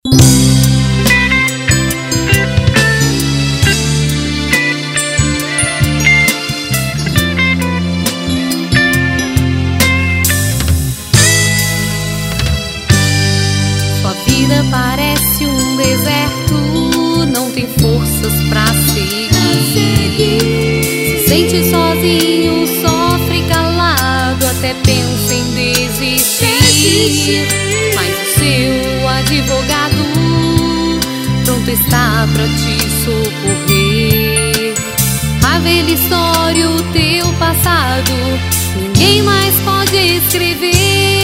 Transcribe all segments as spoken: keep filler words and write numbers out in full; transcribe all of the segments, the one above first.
Sua vida parece um deserto, não tem forças pra seguir. Se sente sozinho, sofre calado, até pensa em desistir. Mas o seu advogado pronto está pra te socorrer. A velha história, o teu passado, ninguém mais pode escrever.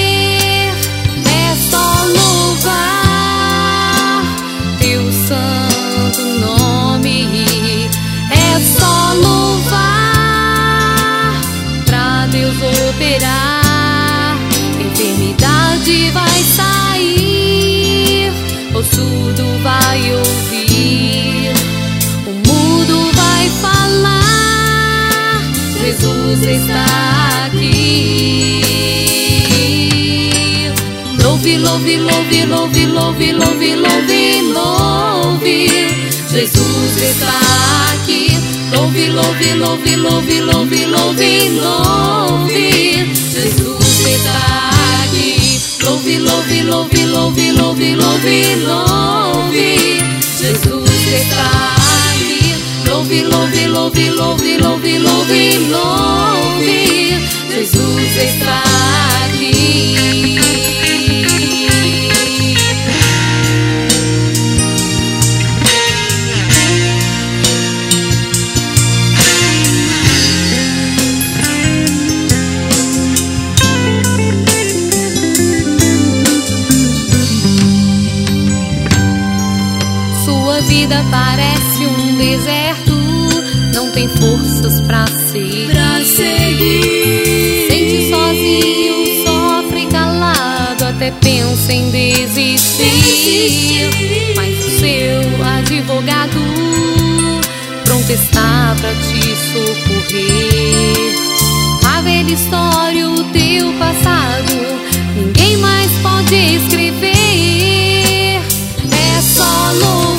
É só louvar teu santo nome. É só louvar pra Deus operar. Enfermidade vai sair, o surdo vai ouvir, o mudo vai falar. Jesus está aqui. Louve, louve, louve, louve, louve, louve, louve, louve. Jesus está aqui. Louve, louve, louve, louve, louve, louve, louve. Jesus está aqui. Louve, louve, louve, louve, louve, louve, louve. Jesus está aqui. Louve, louve, louve, louve, louve, louve, louve. Jesus está aqui. Sua vida parece um deserto, não tem forças pra seguir. Pra seguir. Sente sozinho, sofre calado, até pensa em desistir. Mas o seu advogado pronto está pra te socorrer. A velha história, o teu passado, ninguém mais pode escrever. É só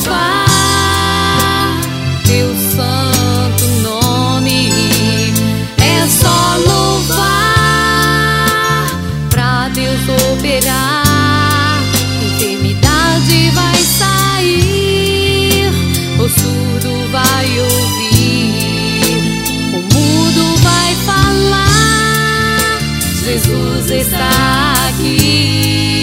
louvar teu santo nome. É só louvar pra Deus operar. Enfermidade vai sair, o surdo vai ouvir, o mudo vai falar. Jesus está aqui.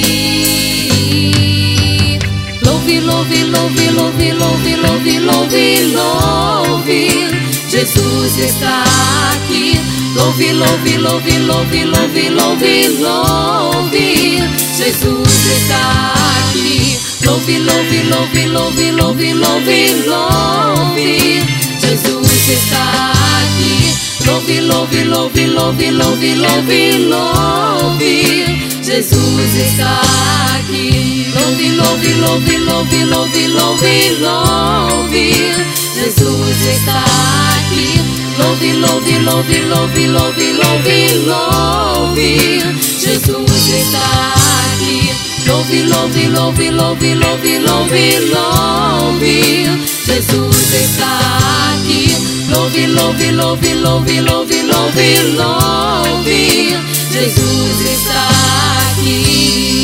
Louve, louve, louve, louve, louve, louve, louve, louve. Jesus está aqui. Louve, louve, louve, louve, louve, louve, louve. Jesus está aqui. Louve, louve, louve, louve, louve, louve, louve. Jesus está aqui. Louve, louve, louve, louve, louve, louve, louve. Jesus está aqui. Louve, louve, louve, louve, louve, louve, louve. Jesus está aqui. Louve, louve, louve, louve, louve, louve, louve. Jesus está aqui. Louve, louve, louve, louve, louve, louve, louve. Jesus está aqui. Louve, louve, louve, louve, louve, louve, louve. Jesus está aqui.